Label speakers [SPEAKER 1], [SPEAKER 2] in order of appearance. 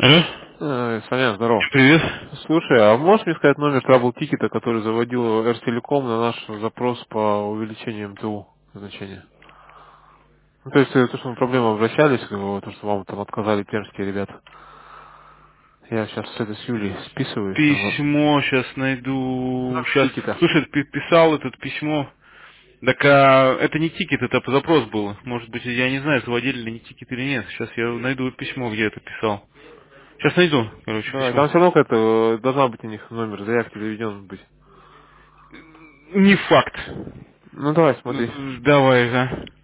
[SPEAKER 1] Алло?
[SPEAKER 2] Саня, здорово.
[SPEAKER 1] Привет.
[SPEAKER 2] Слушай, а можешь мне сказать номер трабл-тикета, который заводил Эртелеком на наш запрос по увеличению МТУ значения? Ну, то есть, то, что мы проблемы обращались, то, что вам там отказали пермские ребята. Я сейчас с Юлей списываюсь.
[SPEAKER 1] Письмо сейчас найду.
[SPEAKER 2] Номер
[SPEAKER 1] Сейчас.
[SPEAKER 2] тикета.
[SPEAKER 1] Слушай, писал это письмо. Так это не тикет, это запрос был. Может быть, я не знаю, заводили ли не тикет или нет. Сейчас я найду письмо, где это писал. Сейчас найду, короче,
[SPEAKER 2] Давай,
[SPEAKER 1] письмо.
[SPEAKER 2] там все равно какая-то, должна быть у них номер заявки доведен быть.
[SPEAKER 1] Не факт.
[SPEAKER 2] Ну, давай, смотри.
[SPEAKER 1] Давай, ага.